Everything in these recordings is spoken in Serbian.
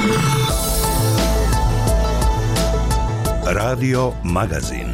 Radio Magazin.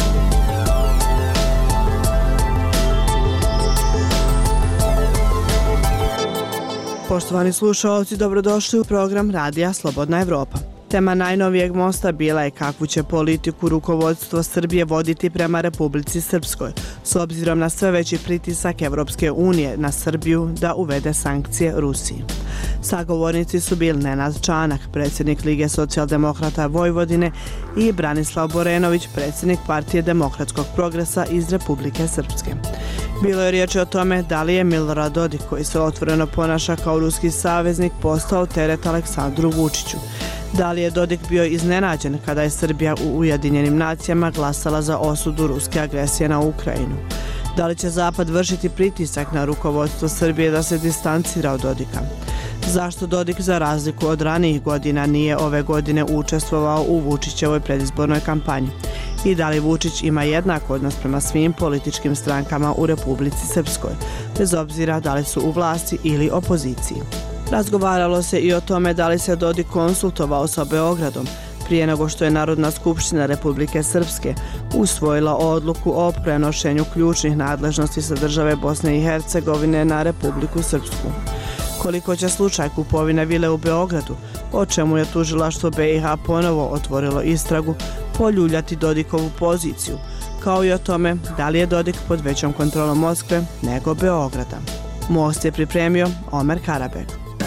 Poštovani slušaoci, dobrodošli u program Radija Slobodna Evropa. Tema najnovijeg mosta bila je kakvu će politiku rukovodstvo Srbije voditi prema Republici Srpskoj, s obzirom na sve veći pritisak Evropske unije na Srbiju da uvede sankcije Rusiji. Sagovornici su bili Nenad Čanak, predsjednik Lige socijaldemokrata Vojvodine, i Branislav Borenović, predsjednik Partije demokratskog progresa iz Republike Srpske. Bilo je riječi o tome da li je Milorad Dodik, koji se otvoreno ponaša kao ruski saveznik, postao teret Aleksandru Vučiću. Da li je Dodik bio iznenađen kada je Srbija u Ujedinjenim nacijama glasala za osudu ruske agresije na Ukrajinu? Da li će Zapad vršiti pritisak na rukovodstvo Srbije da se distancira od Dodika? Zašto Dodik, za razliku od ranijih godina, nije ove godine učestvovao u Vučićevoj predizbornoj kampanji? I da li Vučić ima jednak odnos prema svim političkim strankama u Republici Srpskoj, bez obzira da li su u vlasti ili opoziciji? Razgovaralo se i o tome da li se Dodik konsultovao sa Beogradom prije nego što je Narodna skupština Republike Srpske usvojila odluku o prenošenju ključnih nadležnosti sa države Bosne i Hercegovine na Republiku Srpsku. Koliko će slučaj kupovine vile u Beogradu, o čemu je tužilaštvo BiH ponovo otvorilo istragu, poljuljati Dodikovu poziciju, kao i o tome da li je Dodik pod većom kontrolom Moskve nego Beograda. Most je pripremio Omer Karabek.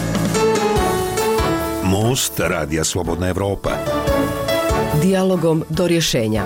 Most Radija Slobodna Evropa. Dijalogom do rješenja.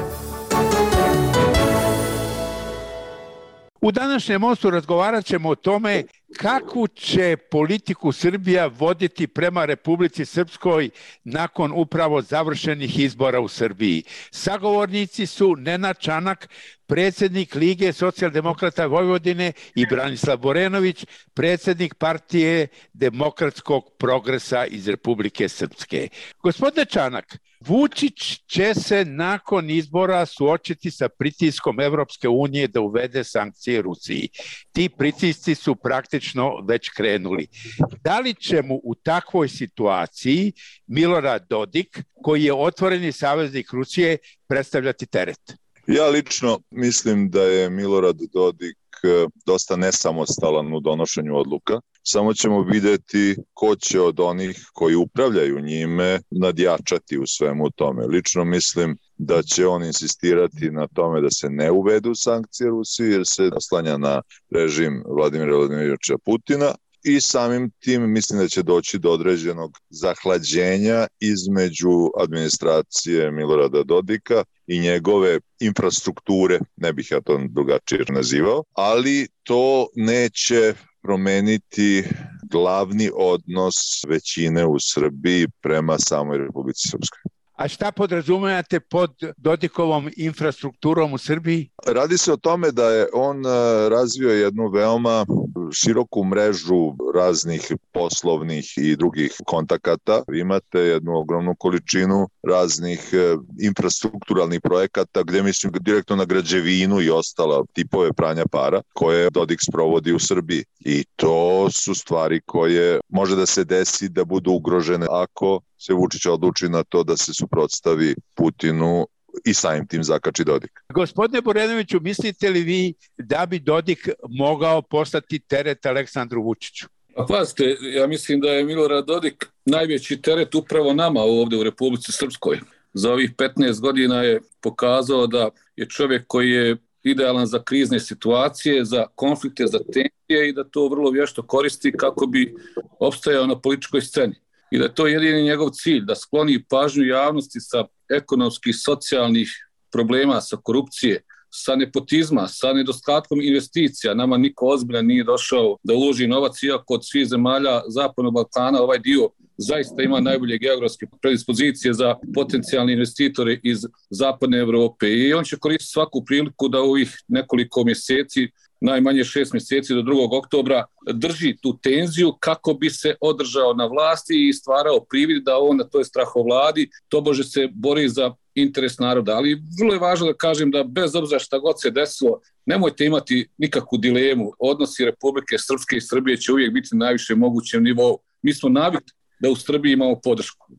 U današnjem mostu razgovarat ćemo o tome kakvu će politiku Srbija voditi prema Republici Srpskoj nakon upravo završenih izbora u Srbiji. Sagovornici su Nenad Čanak, predsjednik Lige socijaldemokrata Vojvodine, i Branislav Borenović, predsjednik Partije demokratskog progresa iz Republike Srpske. Gospodine Čanak, Vučić će se nakon izbora suočiti sa pritiskom Evropske unije da uvede sankcije Rusiji. Ti pritisci su praktično već krenuli. Da li će mu u takvoj situaciji Milorad Dodik, koji je otvoreni saveznik Rusije, predstavljati teret? Ja lično mislim da je Milorad Dodik dosta nesamostalan u donošenju odluka. Samo ćemo vidjeti ko će od onih koji upravljaju njime nadjačati u svemu tome. Lično mislim da će on insistirati na tome da se ne uvedu sankcije Rusiji, jer se oslanja na režim Vladimira Vladimiroviča Putina. I samim tim mislim da će doći do određenog zahlađenja između administracije Milorada Dodika i njegove infrastrukture, ne bih ja to drugačije nazivao, ali to neće promeniti glavni odnos većine u Srbiji prema samoj Republici Srpskoj. A šta podrazumijate pod Dodikovom infrastrukturom u Srbiji? Radi se o tome da je on razvio jednu veoma široku mrežu raznih poslovnih i drugih kontakata. Imate jednu ogromnu količinu raznih infrastrukturalnih projekata gdje mislim direktno na građevinu i ostala tipove pranja para koje Dodik sprovodi u Srbiji. I to su stvari koje može da se desi da budu ugrožene ako se Vučić odluči na to da se suprotstavi Putinu i samim tim zakači Dodik. Gospodine Borenoviću, mislite li vi da bi Dodik mogao postati teret Aleksandru Vučiću? Pazite, ja mislim da je Milorad Dodik najveći teret upravo nama ovdje u Republici Srpskoj. Za ovih 15 godina je pokazao da je čovjek koji je idealan za krizne situacije, za konflikte, za tenzije i da to vrlo vješto koristi kako bi opstajao na političkoj sceni. I da je to jedini njegov cilj, da skloni pažnju javnosti sa ekonomskih, socijalnih problema, sa korupcije, sa nepotizma, sa nedostatkom investicija. Nama niko ozbiljan nije došao da uloži novac, iako od svih zemalja Zapadnog Balkana ovaj dio zaista ima najbolje geografske predispozicije za potencijalne investitore iz Zapadne Evrope. I on će koristiti svaku priliku da u ovih nekoliko mjeseci, najmanje 6 mjeseci do 2. oktobra, drži tu tenziju kako bi se održao na vlasti i stvarao privid da on na toj strahovladi tobože se bori za interes naroda. Ali vrlo je važno da kažem da bez obzira šta god se desilo, nemojte imati nikakvu dilemu. Odnosi Republike Srpske i Srbije će uvijek biti na najvišem mogućem nivou. Mi smo navikli da u Srbiji imamo podršku.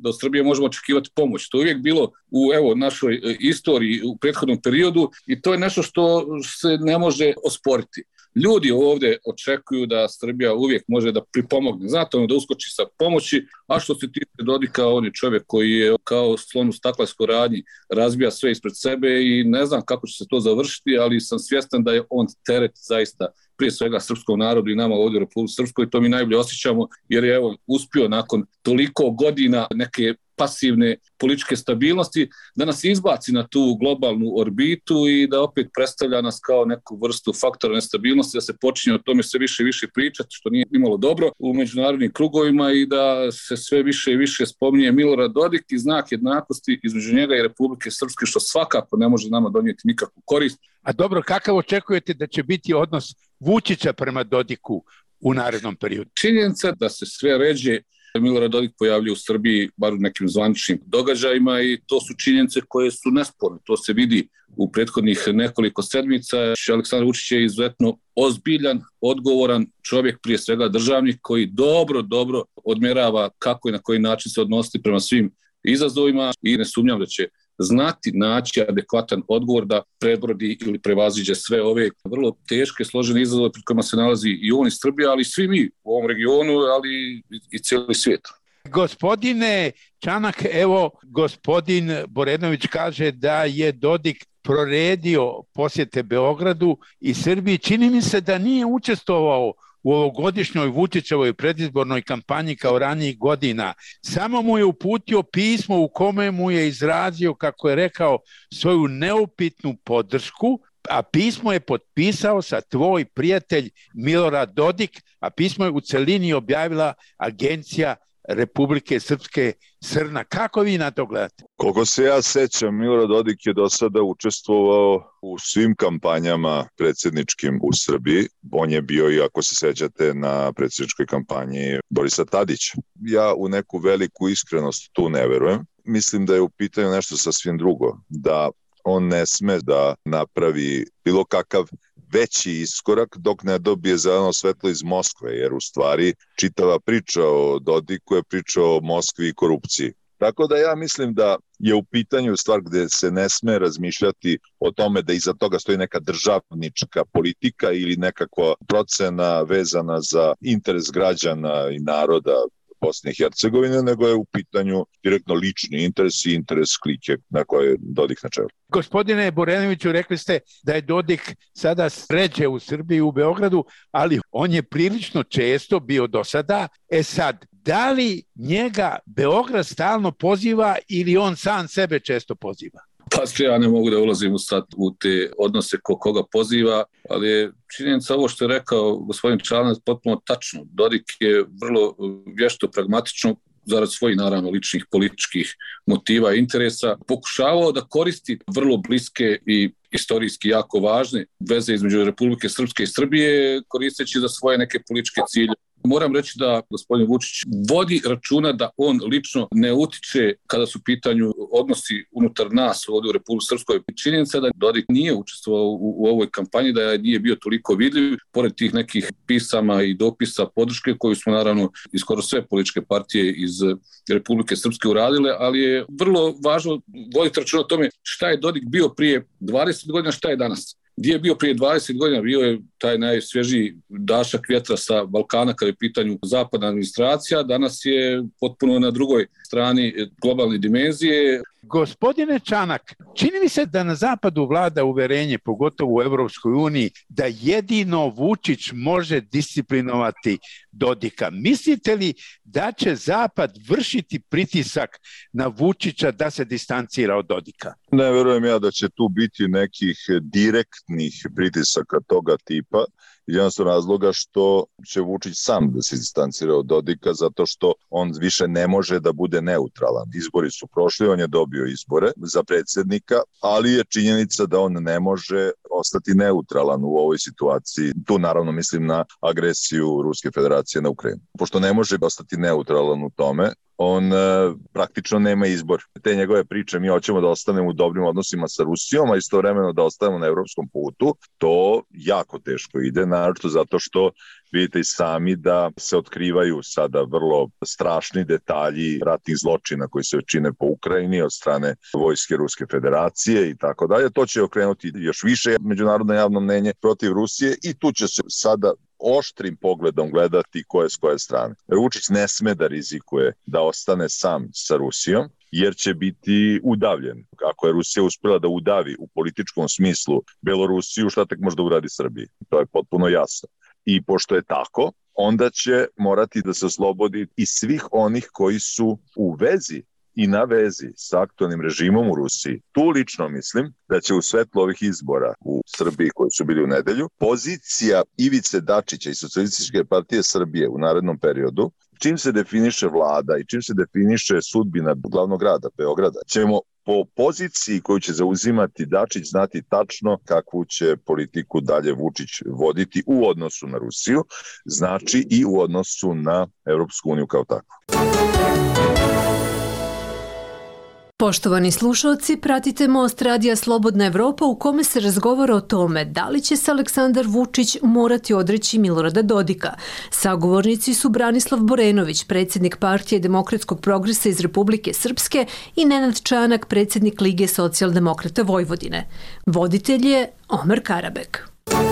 da od Srbije možemo očekivati pomoć. To je uvijek bilo u našoj istoriji u prethodnom periodu i to je nešto što se ne može osporiti. Ljudi ovdje očekuju da Srbija uvijek može da pripomogne, znate, da uskoči sa pomoći, a što se tiče Dodika, on je čovjek koji je kao slon u staklarskoj radnji, razbija sve ispred sebe i ne znam kako će se to završiti, ali sam svjestan da je on teret zaista prije svega srpskom narodu i nama ovdje u Republici Srpskoj, to mi najbolje osjećamo jer je uspio nakon toliko godina neke pasivne političke stabilnosti da nas izbaci na tu globalnu orbitu i da opet predstavlja nas kao neku vrstu faktora nestabilnosti, da se počinje o tome sve više i više pričati, što nije imalo dobro u međunarodnim krugovima i da se sve više i više spominje Milorad Dodik i znak jednakosti između njega i Republike Srpske, što svakako ne može nama donijeti nikakvu korist. A dobro, kakav očekujete da će biti odnos Vučića prema Dodiku u narednom periodu? Činjenica da se sve ređe Milorad Dodik pojavljuje u Srbiji bar u nekim zvaničnim događajima i to su činjenice koje su nesporne. To se vidi u prethodnih nekoliko sedmica. Aleksandar Vučić je izuzetno ozbiljan, odgovoran čovjek, prije svega državnik, koji dobro odmjerava kako i na koji način se odnositi prema svim izazovima i ne sumnjam da će znati naći adekvatan odgovor da prebrodi ili prevaziđe sve ove vrlo teške, složene izazove pred kojima se nalazi i on iz Srbije, ali i svi mi u ovom regionu, ali i cijeli svijet. Gospodine Čanak, evo gospodin Borenović kaže da je Dodik proredio posjete Beogradu i Srbiji. Čini mi se da nije učestvovao u ovogodišnjoj Vučićevoj predizbornoj kampanji kao ranijih godina. Samo mu je uputio pismo u kome mu je izrazio, kako je rekao, svoju neupitnu podršku, a pismo je potpisao sa tvoj prijatelj Milorad Dodik, a pismo je u celini objavila Agencija Republike Srpske Srna. Kako vi na to gledate? Koliko se ja sećam, Milorad Dodik je do sada učestvovao u svim kampanjama predsjedničkim u Srbiji. On je bio, i ako se sećate, na predsjedničkoj kampanji Borisa Tadića. Ja u neku veliku iskrenost tu ne verujem. Mislim da je u pitanju nešto sasvim drugo, da on ne sme da napravi bilo kakav veći iskorak dok ne dobije zeleno svetlo iz Moskve, jer u stvari čitava priča o Dodiku je priča o Moskvi i korupciji. Tako da ja mislim da je u pitanju stvar gde se ne sme razmišljati o tome da iza toga stoji neka državnička politika ili nekakva procena vezana za interes građana i naroda Bosne i Hercegovine, nego je u pitanju direktno lični interes i interes klike na koje je Dodik na čelu. Gospodine Borenoviću, rekli ste da je Dodik sada sređe u Srbiji, u Beogradu, ali on je prilično često bio do sada. Sad, da li njega Beograd stalno poziva ili on sam sebe često poziva? Pa ja ne mogu da ulazim sad u te odnose koga poziva, ali je činjenica ovo što je rekao gospodin Čanak potpuno tačno. Dodik je vrlo vješto, pragmatično, zarad svojih naravno ličnih političkih motiva i interesa, pokušavao da koristi vrlo bliske i istorijski jako važne veze između Republike Srpske i Srbije, koristeći za svoje neke političke cilje. Moram reći da gospodin Vučić vodi računa da on lično ne utiče kada su u pitanju odnosi unutar nas ovdje u Republici Srpskoj. Činjenica da Dodik nije učestvovao u ovoj kampanji, da nije bio toliko vidljiv, pored tih nekih pisama i dopisa podrške koju smo naravno i skoro sve političke partije iz Republike Srpske uradile, ali je vrlo važno voditi računa o tome šta je Dodik bio prije 20 godina, šta je danas. Gdje je bio prije 20 godina, bio je taj najsvježiji dašak vjetra sa Balkana kada je pitanju zapadna administracija, danas je potpuno na drugoj strani globalne dimenzije. Gospodine Čanak, čini mi se da na zapadu vlada uverenje, pogotovo u Evropskoj uniji, da jedino Vučić može disciplinovati Dodika. Mislite li da će Zapad vršiti pritisak na Vučića da se distancira od Dodika? Ne verujem ja da će tu biti nekih direktnih pritisaka toga tipa, jednostavno razloga što će Vučić sam da se distancira od Dodika, zato što on više ne može da bude neutralan. Izbori su prošli, on je dobio izbore za predsjednika, ali je činjenica da on ne može ostati neutralan u ovoj situaciji. Tu naravno mislim na agresiju Ruske federacije na Ukrajinu. Pošto ne može ostati neutralan u tome, on praktično nema izbor. Te njegove priče, mi hoćemo da ostanemo u dobrim odnosima sa Rusijom, a istovremeno da ostanemo na evropskom putu, to jako teško ide, naročito zato što vidite i sami da se otkrivaju sada vrlo strašni detalji ratnih zločina koji se čine po Ukrajini od strane vojske Ruske federacije i tako dalje. To će okrenuti još više međunarodno javno mnenje protiv Rusije i tu će se sada oštrim pogledom gledati ko je s koje strane. Vučić ne sme da rizikuje da ostane sam sa Rusijom, jer će biti udavljen. Ako je Rusija uspjela da udavi u političkom smislu Belorusiju, šta tek možda uradi Srbiji? To je potpuno jasno. I pošto je tako, onda će morati da se oslobodi i svih onih koji su u vezi i na vezi sa aktualnim režimom u Rusiji. Tu lično mislim da će u svetlu ovih izbora u Srbiji koji su bili u nedelju, pozicija Ivice Dačića i Socijalističke partije Srbije u narednom periodu, čim se definiše vlada i čim se definiše sudbina glavnog grada Beograda, ćemo po poziciji koju će zauzimati Dačić znati tačno kakvu će politiku dalje Vučić voditi u odnosu na Rusiju, znači i u odnosu na Evropsku uniju kao takvu. Poštovani slušalci, pratite Most radija Slobodna Evropa u kome se razgovara o tome da li će se Aleksandar Vučić morati odreći Milorada Dodika. Sagovornici su Branislav Borenović, predsjednik Partije demokratskog progresa iz Republike Srpske i Nenad Čanak, predsjednik Lige socijaldemokrata Vojvodine. Voditelj je Omer Karabek.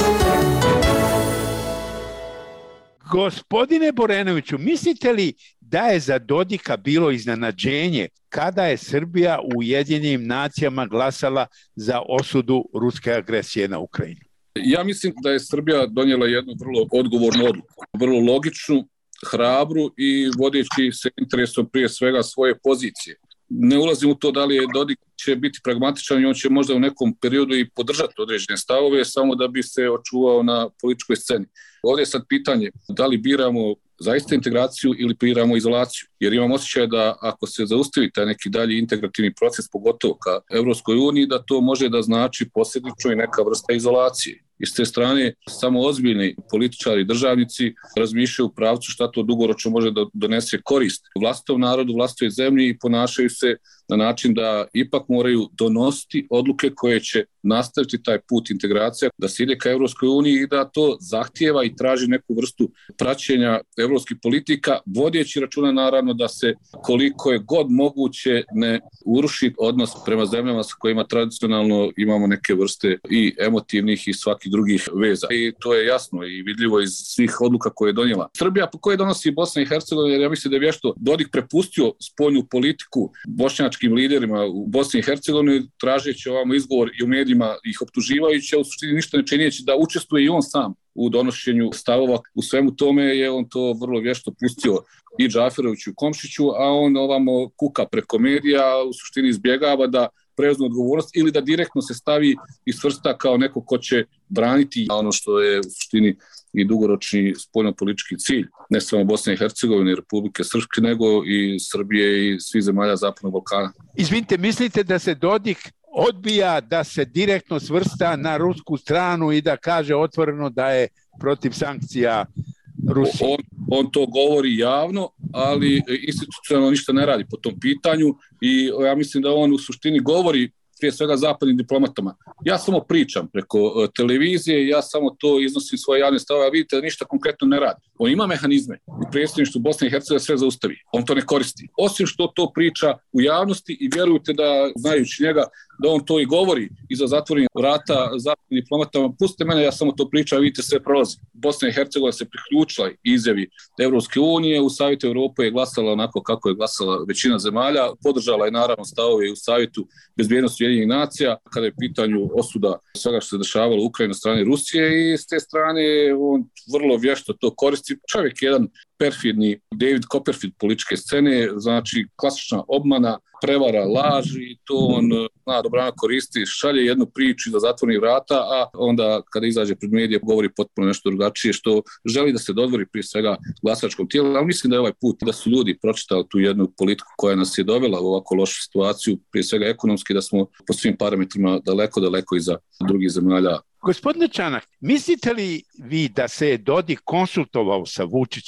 Gospodine Borenoviću, mislite li da je za Dodika bilo iznenađenje kada je Srbija u Ujedinjenim nacijama glasala za osudu ruske agresije na Ukrajinu? Ja mislim da je Srbija donijela jednu vrlo odgovornu odluku, vrlo logičnu, hrabru i vodeći se interesom prije svega svoje pozicije. Ne ulazim u to da li je Dodik će biti pragmatičan i on će možda u nekom periodu i podržati određene stavove samo da bi se očuvao na političkoj sceni. Ovdje je sad pitanje da li biramo zaista integraciju ili biramo izolaciju. Jer imam osjećaj da ako se zaustavi taj neki dalji integrativni proces, pogotovo ka Evropskoj uniji, da to može da znači posljedično i neka vrsta izolacije. I s te strane, samo ozbiljni političari i državnici razmišljaju u pravcu šta to dugoročno može da donese korist vlastitom narodu, vlastitoj zemlji i ponašaju se na način da ipak moraju donositi odluke koje će nastaviti taj put integracija, da se ide ka Evropskoj uniji i da to zahtijeva i traži neku vrstu praćenja evropskih politika, vodjeći računa naravno da se koliko je god moguće ne uruši odnos prema zemljama sa kojima tradicionalno imamo neke vrste i emotivnih i svakih drugih veza. I to je jasno i vidljivo iz svih odluka koje je donijela Srbija, po koje donosi Bosna i Hercegovina, jer ja mislim da je vješto Dodik prepustio spoljnu politiku bošnjačkim liderima u Bosni i Hercegovini, tražeći ovamo izgovor i u medijima ih optuživajući, a u suštini ništa ne činjeći da učestvuje i on sam u donošenju stavova. U svemu tome je on to vrlo vješto pustio i Džaferoviću i Komšiću, a on ovamo kuka preko medija, u suštini izbjegava da preuzme odgovornost ili da direktno se stavi i svrsta kao neko ko će braniti ono što je u suštini i dugoročni spoljnopolitički cilj, ne samo Bosne i Hercegovine i Republike Srpske, nego i Srbije i svih zemalja Zapadnog Balkana. Izvinite, mislite da se Dodik odbija da se direktno svrsta na rusku stranu i da kaže otvoreno da je protiv sankcija Rusije? On to govori javno, ali institucionalno ništa ne radi po tom pitanju i ja mislim da on u suštini govori prije svega zapadnim diplomatama. Ja samo pričam preko televizije, ja samo to iznosim svoje javne stavove, a vidite da ništa konkretno ne radi. On ima mehanizme u predsjedništvu Bosne i Hercegovine sve zaustavi. On to ne koristi. Osim što to priča u javnosti i vjerujte da, znajući njega, da on to i govori iza zatvorenih vrata zapadnim diplomatama. Pustite mene, ja samo to pričam, vidite sve prolazi. Bosna i Hercegovina se priključila izjavi Evropske unije, u Savjetu Evrope je glasala onako kako je glasala većina zemalja, podržala je naravno stavove u Savjetu bezbjednosti Ujedinjenih nacija, kada je pitanju osuda svega što se dešavalo u Ukrajini na strani Rusije i s te strane on vrlo vješto to koristi. Čovjek je jedan perfidni David Copperfield političke scene, znači klasična obmana, prevara, laži i to on dobrano koristi, šalje jednu priču iza zatvorenih vrata, a onda kada izađe pred medije govori potpuno nešto drugačije što želi da se dodvori prije svega glasačkom tijelu, ali mislim da je ovaj put da su ljudi pročitali tu jednu politiku koja nas je dovela u ovako lošu situaciju, prije svega ekonomski, da smo po svim parametrima daleko iza drugih zemalja. Gospodine Čanak, mislite li vi da se je Dodik konsultovao sa Vučićem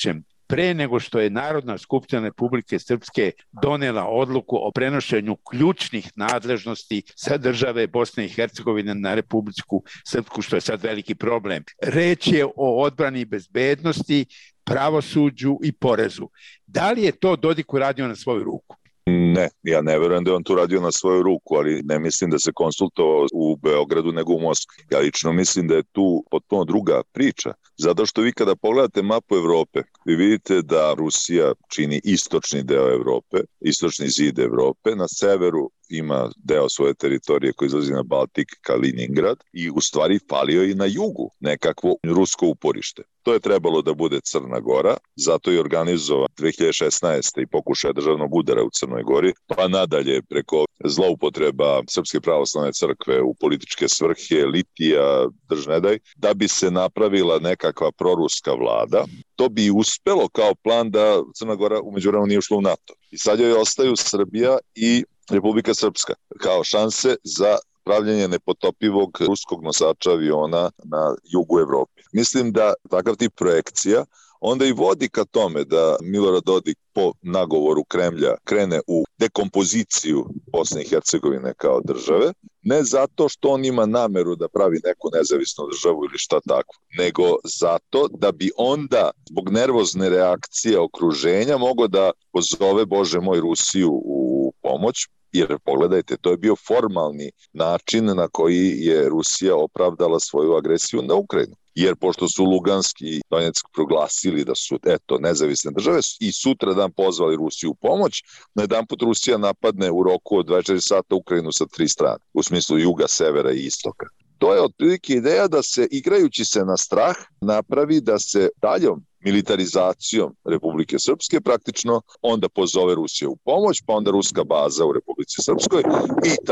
pre nego što je Narodna skupština Republike Srpske donela odluku o prenošenju ključnih nadležnosti sa države Bosne i Hercegovine na Republiku Srpsku, što je sad veliki problem. Reč je o odbrani bezbednosti, pravosuđu i porezu. Da li je to Dodik uradio na svoju ruku? Ne, ja ne verujem da je on tu radio na svoju ruku, ali ne mislim da se konsultovao u Beogradu nego u Moskvi. Ja lično mislim da je tu potpuno druga priča, zato što vi kada pogledate mapu Evrope, vi vidite da Rusija čini istočni deo Evrope, istočni zid Evrope, na severu ima deo svoje teritorije koji izlazi na Baltik, Kaliningrad, i u stvari falio i na jugu nekakvo rusko uporište. To je trebalo da bude Crna Gora, zato je organizovan 2016. i pokušaj državnog udara u Crnoj Gori, pa nadalje preko zloupotreba Srpske pravoslavne crkve u političke svrhe, litija, držnedaj, da bi se napravila nekakva proruska vlada. To bi uspelo kao plan da Crna Gora umeđu vremenu nije ušla u NATO. I sad joj ostaju Srbija i Republika Srpska kao šanse za pravljenje nepotopivog ruskog nosača aviona na jugu Evrope. Mislim da takav tip projekcija onda i vodi ka tome da Milorad Dodik po nagovoru Kremlja krene u dekompoziciju Bosne i Hercegovine kao države, ne zato što on ima nameru da pravi neku nezavisnu državu ili šta tako, nego zato da bi onda zbog nervozne reakcije okruženja mogao da pozove, Bože moj, Rusiju u pomoć. Jer pogledajte, to je bio formalni način na koji je Rusija opravdala svoju agresiju na Ukrajinu. Jer pošto su Lugansk i Donjeck proglasili da su nezavisne države i sutra dan pozvali Rusiju u pomoć, na jedan put Rusija napadne u roku od 24 sata Ukrajinu sa 3 strane, u smislu juga, severa i istoka. To je otprilike ideja da se, igrajući se na strah, napravi da se daljom militarizacijom Republike Srpske praktično onda pozove Rusija u pomoć, pa onda ruska baza u Republici Srpskoj i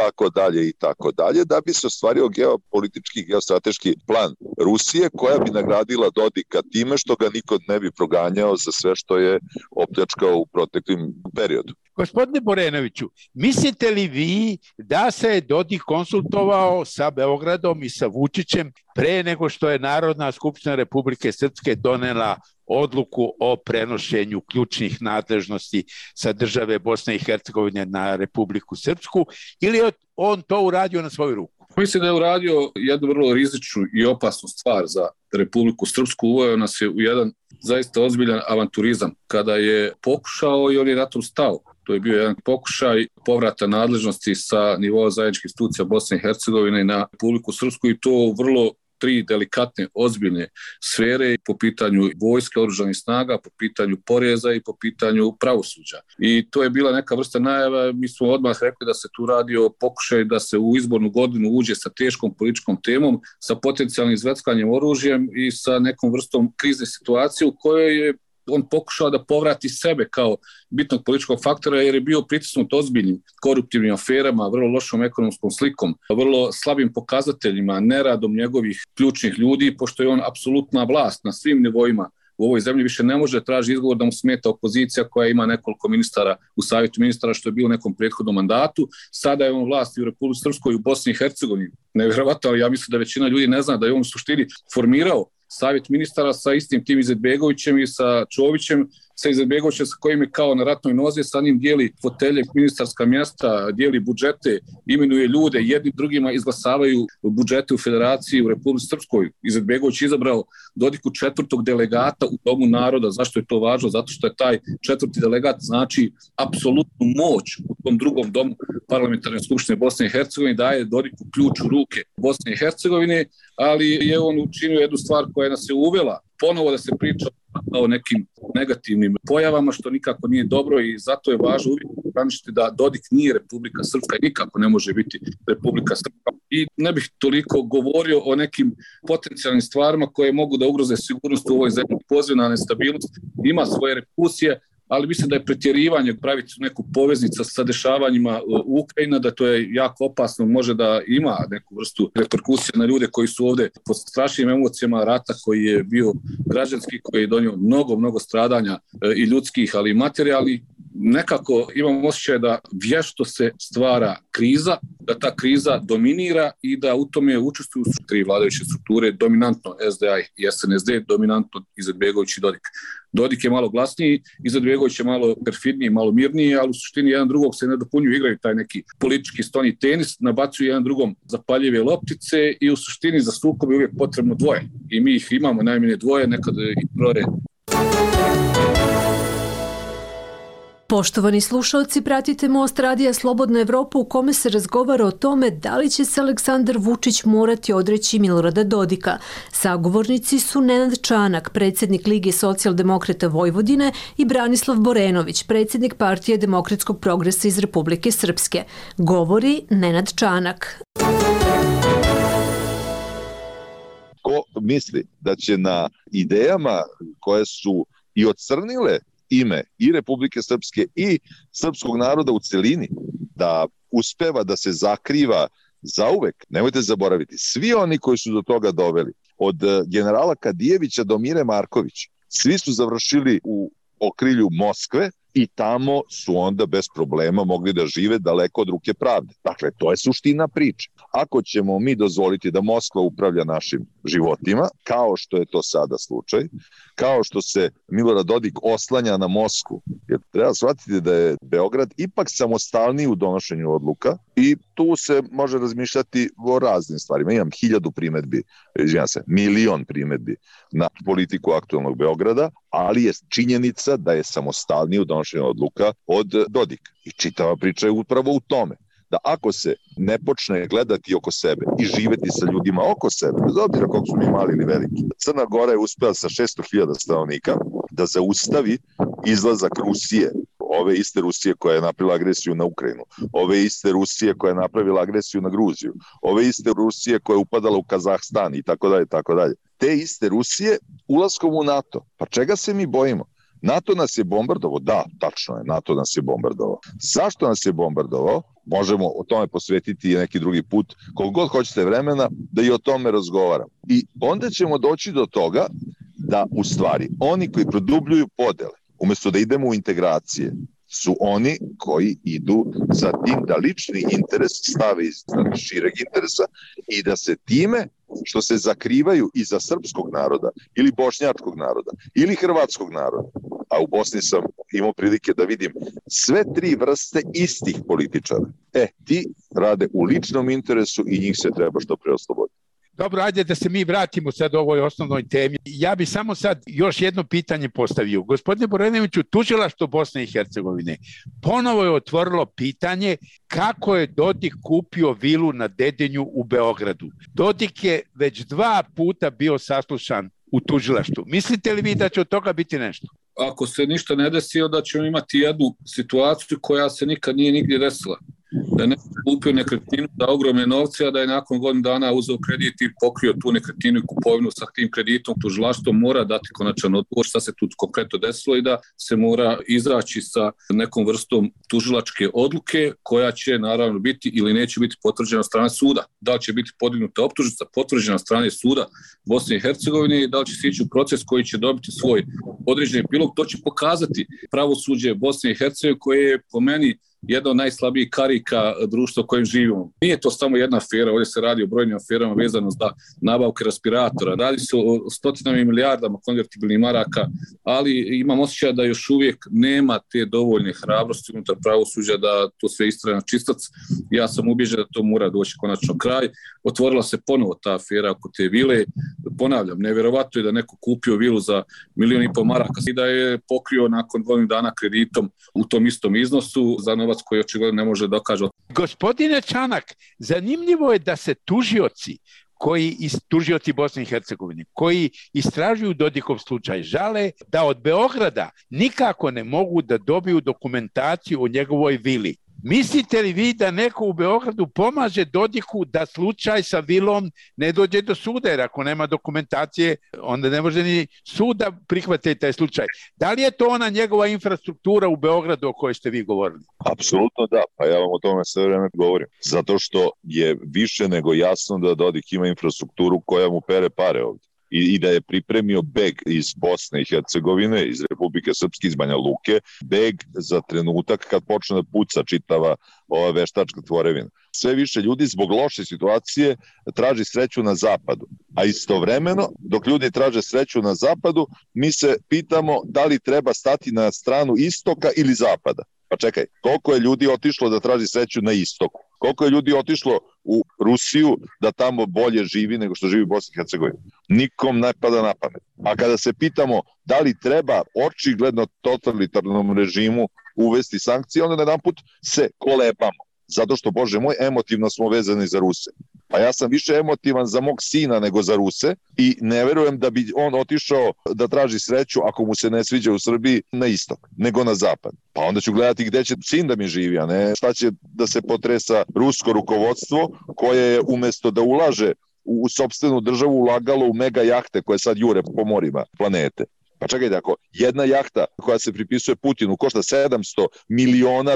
tako dalje, da bi se ostvario geopolitički, geostrateški plan Rusije koja bi nagradila Dodika time što ga niko ne bi proganjao za sve što je opljačkao u proteklim periodu. Gospodine Borenoviću, mislite li vi da se Dodik konsultovao sa Beogradom i sa Vučićem pre nego što je Narodna skupština Republike Srpske donela odluku o prenošenju ključnih nadležnosti sa države Bosne i Hercegovine na Republiku Srpsku, ili je on to uradio na svoju ruku? Mislim da je uradio jednu vrlo rizičnu i opasnu stvar za Republiku Srpsku. Uveo nas je u jedan zaista ozbiljan avanturizam kada je pokušao i on je na tom stao. To je bio jedan pokušaj povrata nadležnosti sa nivoa zajedničkih institucija Bosne i Hercegovine na Republiku Srpsku i to vrlo 3 delikatne, ozbiljne sfere po pitanju vojske, oružanih snaga, po pitanju poreza i po pitanju pravosuđa. I to je bila neka vrsta najava. Mi smo odmah rekli da se tu radi o pokušaju da se u izbornu godinu uđe sa teškom političkom temom, sa potencijalnim zveckanjem oružjem i sa nekom vrstom krizne situacije u kojoj je on pokušao da povrati sebe kao bitnog političkog faktora jer je bio pritisnut ozbiljnim koruptivnim aferama, vrlo lošom ekonomskom slikom, vrlo slabim pokazateljima, neradom njegovih ključnih ljudi, pošto je on apsolutna vlast na svim nivoima u ovoj zemlji, više ne može traži izgovor da mu smeta opozicija koja ima nekoliko ministara u savjetu ministara, što je bilo u nekom prethodnom mandatu. Sada je on vlast i u Republici Srpskoj i u Bosni i Hercegovini. Nevjerovatno, ali ja mislim da većina ljudi ne zna da je on u suštini formirao savjet ministara sa istim tim Izetbegovićem i sa Čovićem, sa Izetbegovićem sa kojim je kao na ratnoj nozi, sa njim dijeli fotelje, ministarska mjesta, dijeli budžete, imenuje ljude, jedni drugima izglasavaju budžete u Federaciji u Republici Srpskoj. Izetbegović izabrao Dodiku 4. delegata u Domu naroda. Zašto je to važno? Zato što je taj 4. delegat znači apsolutnu moć u tom drugom domu parlamentarne skupštine Bosne i Hercegovine, daje Dodiku ključ u ruke Bosne i Hercegovine, ali je on učinio jednu stvar koja nas je uvela ponovo da se priča o nekim negativnim pojavama, što nikako nije dobro i zato je važno uvijek ograničiti da Dodik nije Republika Srpska i nikako ne može biti Republika Srpska. I ne bih toliko govorio o nekim potencijalnim stvarima koje mogu da ugroze sigurnost u ovoj zemlji. Pozivna nestabilnost ima svoje reperkusije, ali mislim da je pretjerivanje praviti neku poveznicu sa dešavanjima u Ukrajini, da to je jako opasno, može da ima neku vrstu reperkusije na ljude koji su ovde pod strašnim emocijama rata koji je bio građanski, koji je donio mnogo stradanja i ljudskih, ali i materijalnih. Nekako imam osjećaj da vješto se stvara kriza, da ta kriza dominira i da u tome učestvuju tri vladajuće strukture, dominantno SDA i SNSD, dominantno Izetbegović i Dodik. Dodik je malo glasniji, Izetbegović je malo perfidniji, malo mirniji, ali u suštini jedan drugog se ne dopunjuju, igraju taj neki politički stoni tenis, nabacuju jedan drugom zapaljive loptice i u suštini za sukob je uvijek potrebno dvoje. I mi ih imamo najmanje dvoje, nekad i troje. Poštovani slušalci, pratite Most radija Slobodna Evropa u kome se razgovara o tome da li će se Aleksandar Vučić morati odreći Milorada Dodika. Sagovornici su Nenad Čanak, predsjednik Lige socijaldemokrata Vojvodine, i Branislav Borenović, predsjednik Partije demokratskog progresa iz Republike Srpske. Govori Nenad Čanak. Ko misli da će na idejama koje su i ocrnile ime i Republike Srpske i srpskog naroda u celini, da uspeva da se zakriva zauvek, nemojte zaboraviti, svi oni koji su do toga doveli, od generala Kadijevića do Mire Marković, svi su završili u okrilju Moskve i tamo su onda bez problema mogli da žive daleko od ruke pravde. Dakle, to je suština priče. Ako ćemo mi dozvoliti da Moskva upravlja našim životima, kao što je to sada slučaj, kao što se Milorad Dodik oslanja na Moskvu, jer treba shvatiti da je Beograd ipak samostalniji u donošenju odluka i tu se može razmišljati o raznim stvarima. Imam 1000 primedbi, milion primedbi na politiku aktualnog Beograda, ali je činjenica da je samostalniji u donošenju odluka od Dodika. I čitava priča je upravo u tome da ako se ne počne gledati oko sebe i živeti sa ljudima oko sebe, bez obzira koliko su mi mali ili veliki, Crna Gora je uspela sa 600.000 stanovnika da zaustavi izlazak Rusije, ove iste Rusije koja je napravila agresiju na Ukrajinu, ove iste Rusije koja je napravila agresiju na Gruziju, ove iste Rusije koja je upadala u Kazahstan i tako dalje, tako dalje. Te iste Rusije ulaskom u NATO. Pa čega se mi bojimo? NATO nas je bombardovao? Da, tačno je, NATO nas je bombardovao. Zašto nas je bombardovao? Možemo o tome posvetiti neki drugi put, koliko god hoćete vremena, da i o tome razgovaramo. I onda ćemo doći do toga da u stvari oni koji produbljuju podele, umjesto da idemo u integracije, su oni koji idu za tim da lični interes stave iznad šireg interesa i da se time što se zakrivaju iza srpskog naroda ili bošnjačkog naroda ili hrvatskog naroda, a u Bosni sam imao prilike da vidim sve tri vrste istih političara. Ti rade u ličnom interesu i njih se treba što pre osloboditi. Dobro, ajde da se mi vratimo sad ovoj osnovnoj temi. Ja bih samo sad još jedno pitanje postavio. Gospodine Borenoviću, tužilaštvo Bosne i Hercegovine ponovo je otvorilo pitanje kako je Dodik kupio vilu na Dedinju u Beogradu. Dodik je već 2 puta bio saslušan u tužilaštvu. Mislite li vi da će od toga biti nešto? Ako se ništa ne desi, onda ćemo imati jednu situaciju koja se nikad nije nigdje desila. Da je neko kupio nekretninu za ogromne novce, a da je nakon godinu dana uzeo kredit i pokrio tu nekretninu i kupovinu sa tim kreditom. Tužilaštvo mora dati konačan odgovor šta se tu konkretno desilo i da se mora izaći sa nekom vrstom tužilačke odluke koja će naravno biti ili neće biti potvrđena od strane suda. Da li će biti podignuta optužnica, potvrđena od strane suda Bosne i Hercegovine i da li će se ići u proces koji će dobiti svoj određeni epilog, to će pokazati pravosuđe Bosne i Hercegovine koje je po meni jedna od najslabijih karika društva u kojem živimo. Nije to samo jedna afera, ovdje se radi o brojnim aferama vezano za nabavke respiratora. Radi se o stotinama i milijardama konvertibilnih maraka, ali imam osjećaj da još uvijek nema te dovoljne hrabrosti unutar pravosuđa da to sve istraje na čistac. Ja sam ubijeđen da to mora doći konačno kraj. Otvorila se ponovo ta afera oko te vile. Ponavljam, nevjerovatno je da neko kupio vilu za 1,5 miliona maraka i da je pokrio nakon 2 dana kreditom u tom istom iznosu za novac koji očigledno ne može dokaže. Gospodine Čanak, zanimljivo je da se tužioci Bosne i Hercegovine koji istražuju Dodikov slučaj žale da od Beograda nikako ne mogu da dobiju dokumentaciju o njegovoj vili. Mislite li vi da neko u Beogradu pomaže Dodiku da slučaj sa vilom ne dođe do suda, jer ako nema dokumentacije, onda ne može ni suda prihvatiti taj slučaj. Da li je to ona njegova infrastruktura u Beogradu o kojoj ste vi govorili? Apsolutno da, pa ja vam o tome sve vreme govorim. Zato što je više nego jasno da Dodik ima infrastrukturu koja mu pere pare ovdje. I da je pripremio beg iz Bosne i Hercegovine, iz Republike Srpske, iz Banja Luke, beg za trenutak kad počne da puca čitava ova veštačka tvorevina. sve više ljudi zbog loše situacije traži sreću na zapadu. A istovremeno, dok ljudi traže sreću na zapadu, mi se pitamo da li treba stati na stranu istoka ili zapada. Pa čekaj, koliko je ljudi otišlo da traži sreću na istoku? Koliko je ljudi otišlo u Rusiju da tamo bolje živi nego što živi u Bosni i Hercegovini? Nikom ne pada na pamet. A kada se pitamo da li treba očigledno totalitarnom režimu uvesti sankcije, onda jedanput se kolebamo. Zato što, Bože moj, emotivno smo vezani za Ruse. Pa ja sam više emotivan za mog sina nego za Ruse i ne verujem da bi on otišao da traži sreću ako mu se ne sviđa u Srbiji na istok, nego na zapad. Pa onda ću gledati gde će sin da mi živi, a ne šta će da se potresa rusko rukovodstvo koje je umesto da ulaže u sopstvenu državu ulagalo u mega jahte koje sad jure po morima planete. Pa čekajte, ako jedna jahta koja se pripisuje Putinu košta $700 miliona,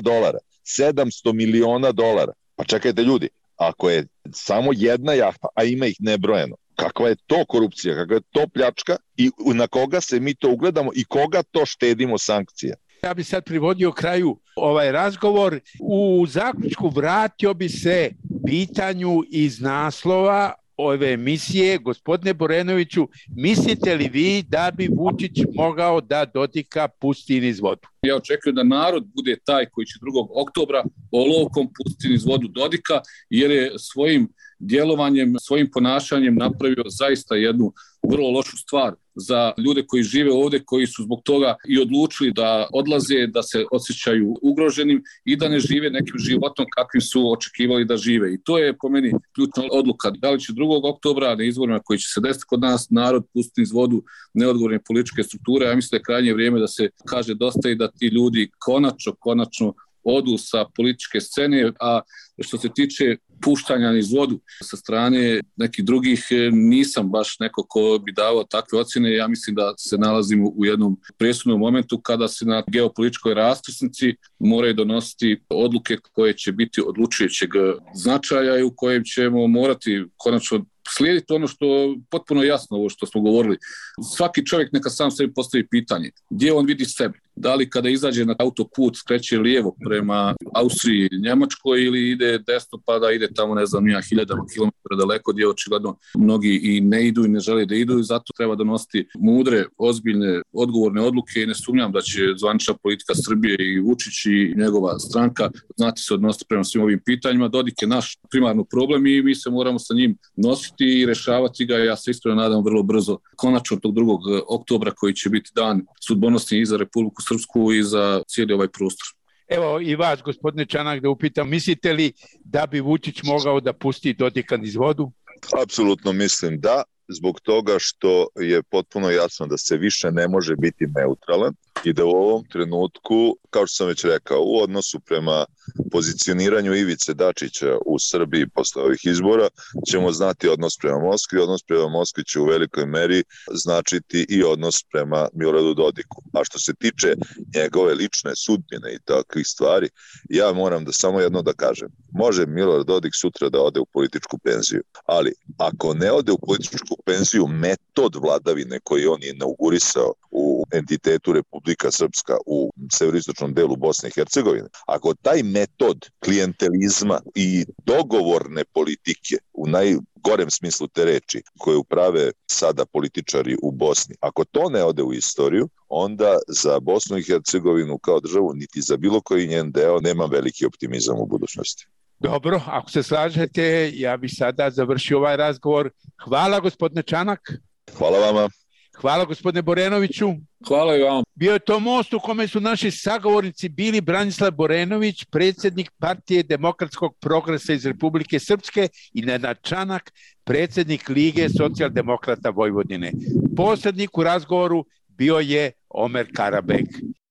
$700 miliona, pa čekajte ljudi, ako je samo jedna jahta, a ima ih nebrojeno, kakva je to korupcija, kakva je to pljačka i na koga se mi to ugledamo i koga to štedimo sankcija? Ja bi sad privodio kraju ovaj razgovor. U zaključku vratio bi se pitanju iz naslova ove emisije. Gospodine Borenoviću, mislite li vi da bi Vučić mogao da Dodika pusti niz vodu? Ja očekujem da narod bude taj koji će 2. oktobra olovkom pustiti niz vodu Dodika, jer je svojim djelovanjem, svojim ponašanjem napravio zaista jednu vrlo lošu stvar za ljude koji žive ovdje, koji su zbog toga i odlučili da odlaze, da se osjećaju ugroženim i da ne žive nekim životom kakvim su očekivali da žive. I to je po meni ključna odluka. Da li će 2. oktobra na izborima koji će se desiti kod nas narod pustiti iz vodu neodgovorne političke strukture? Ja mislim da je krajnje vrijeme da se kaže dosta i da ti ljudi konačno odu sa političke scene, a što se tiče puštanja niz vodu sa strane nekih drugih, nisam baš neko ko bi davao takve ocjene. Ja mislim da se nalazimo u jednom presudnom momentu kada se na geopolitičkoj raskrsnici moraju donositi odluke koje će biti odlučujućeg značaja i u kojem ćemo morati konačno slijediti ono što je potpuno jasno, ovo što smo govorili. Svaki čovjek neka sam sebi postavi pitanje gdje on vidi sebe. Da li kada izađe na autoput skreće lijevo prema Austriji, Njemačkoj ili ide desno pa da ide tamo hiljadama kilometara daleko gdje očigledno mnogi i ne idu i ne žele da idu i zato treba donositi mudre, ozbiljne, odgovorne odluke i ne sumnjam da će zvanična politika Srbije i Vučić i njegova stranka znati se odnositi prema svim ovim pitanjima. Dodik je naš primarni problem i mi se moramo sa njim nositi i rešavati ga. Ja se iskreno nadam vrlo brzo, konačno tog 2. oktobra koji će biti dan sudbonosni i za Republiku Srpsku i za cijeli ovaj prostor. Evo i vas, gospodine Čanak, da upitam, mislite li da bi Vučić mogao da pusti Dodika niz vodu? Apsolutno mislim da, zbog toga što je potpuno jasno da se više ne može biti neutralan i da u ovom trenutku, kao što sam već rekao, u odnosu prema pozicioniranju Ivice Dačića u Srbiji posle ovih izbora ćemo znati odnos prema Moskvi. Odnos prema Moskvi će u velikoj meri značiti i odnos prema Miloradu Dodiku. A što se tiče njegove lične sudbine i takvih stvari, ja moram da samo jedno da kažem. Može Milorad Dodik sutra da ode u političku penziju, ali ako ne ode u političku penziju, metod vladavine koji on je inaugurisao u entitetu Republika Srpska u severoistočnom delu Bosne i Hercegovine, ako taj metod klijentelizma i dogovorne politike u najgorem smislu te reči koje uprave sada političari u Bosni, ako to ne ode u istoriju, onda za Bosnu i Hercegovinu kao državu niti za bilo koji njen deo nema veliki optimizam u budućnosti. Dobro, ako se slažete, ja bih sada završio ovaj razgovor. Hvala, gospodine Čanak. Hvala vama. Hvala, gospodine Borenoviću. Hvala i vam. Bio je to most u kome su naši sagovornici bili Branislav Borenović, predsjednik Partije demokratskog progresa iz Republike Srpske, i Nenad Čanak, predsjednik Lige socijaldemokrata Vojvodine. Posrednik u razgovoru bio je Omer Karabek.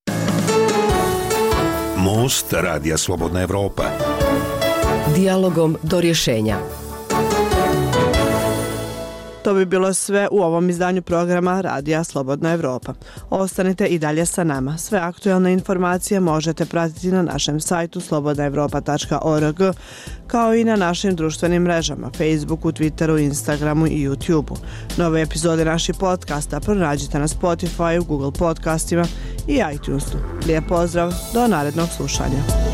Most Radija Slobodna Evropa. Dijalogom do rješenja. To bi bilo sve u ovom izdanju programa Radija Slobodna Evropa. Ostanite i dalje sa nama. Sve aktualne informacije možete pratiti na našem sajtu slobodnaevropa.org, kao i na našim društvenim mrežama Facebooku, Twitteru, Instagramu i YouTubeu. Nove epizode naših podcasta pronađite na Spotify, Google podcastima i iTunesu. Lijep pozdrav, do narednog slušanja.